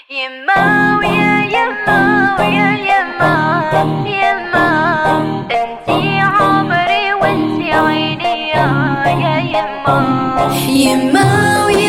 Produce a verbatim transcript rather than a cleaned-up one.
يما ويا يما ويا يما يما، انتي عمري وانتي عيني يا يما. يما ويا